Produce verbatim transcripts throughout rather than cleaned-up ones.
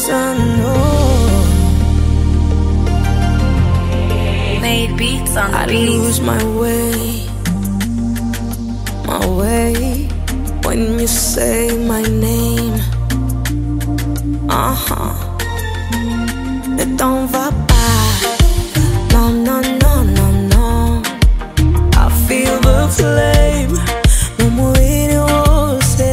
yes I know. Made beats on the I beat. lose my way, my way, when you say my name. Uh-huh. It don't va pas. No, no, no, no, no. I feel the flame. Mumuiri wose.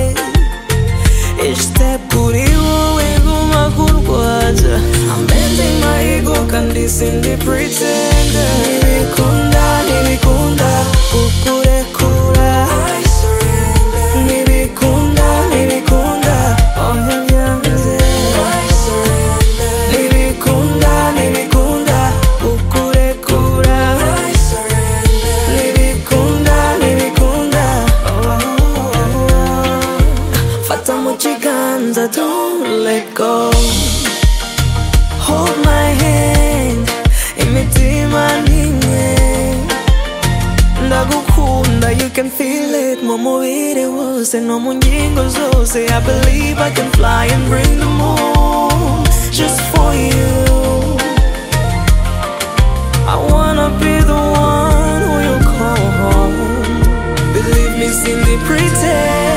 Ishte puriwo ego makurwaja. I'm bending my ego, condescending pretender. Nibikunda, nibikunda, kukure kura. I surrender. Nibikunda, nibikunda, oh yeah, yeah, yeah. I surrender. Nibikunda, nibikunda, kukure kura. I surrender. Nibikunda, nibikunda, oh. Fata muchiganza, don't let go. Hold my hand, imitima ninye. Ndagukunda, you can feel it. Mumuiri wose, no mungingo zose. I believe I can fly and bring the moon just for you. I wanna be the one who you call home. Believe me, Cindy, pretend.